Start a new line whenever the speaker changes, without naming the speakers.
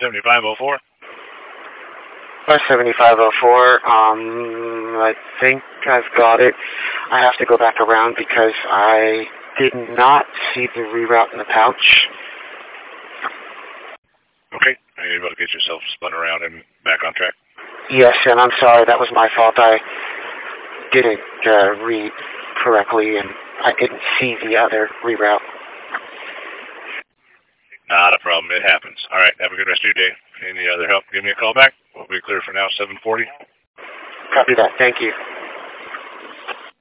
7504.
7504, I think I've got it. I have to go back around because I did not see the reroute in the pouch.
Okay, are you able to get yourself spun around and back on track?
Yes, and I'm sorry, that was my fault. I didn't read correctly, and I didn't see the other reroute.
Not a problem, it happens. All right, have a good rest of your day. Any other help, give me a call back. We'll be clear for now, 740.
Copy that, thank you.